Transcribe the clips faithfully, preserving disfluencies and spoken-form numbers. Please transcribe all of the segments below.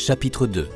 Chapitre deux.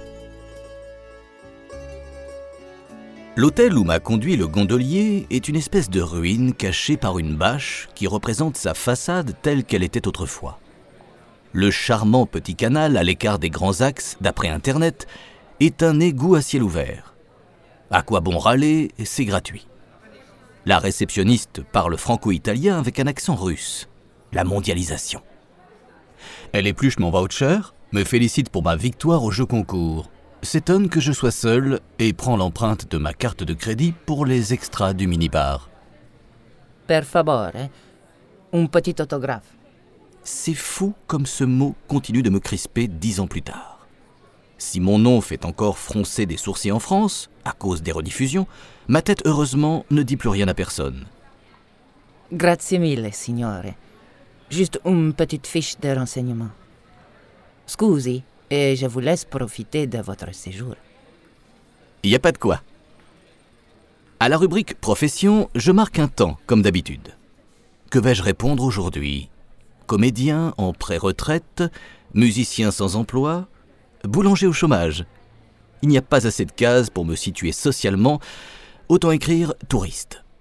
L'hôtel où m'a conduit le gondolier est une espèce de ruine cachée par une bâche qui représente sa façade telle qu'elle était autrefois. Le charmant petit canal à l'écart des grands axes, d'après Internet, est un égout à ciel ouvert. À quoi bon râler, c'est gratuit. La réceptionniste parle franco-italien avec un accent russe. La mondialisation. Elle épluche mon voucher, me félicite pour ma victoire au jeu concours, s'étonne que je sois seul et prend l'empreinte de ma carte de crédit pour les extras du minibar. Per favore, un petit autographe. C'est fou comme ce mot continue de me crisper dix ans plus tard. Si mon nom fait encore froncer des sourcils en France, à cause des rediffusions, ma tête heureusement ne dit plus rien à personne. Grazie mille, signore. Juste une petite fiche de renseignement. Scusi, et je vous laisse profiter de votre séjour. Il n'y a pas de quoi. À la rubrique « Profession », je marque un temps, comme d'habitude. Que vais-je répondre aujourd'hui ? Comédien en pré-retraite, musicien sans emploi, boulanger au chômage. Il n'y a pas assez de cases pour me situer socialement, autant écrire « touriste ».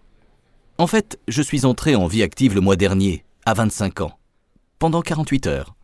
En fait, je suis entré en vie active le mois dernier, à vingt-cinq ans, pendant quarante-huit heures.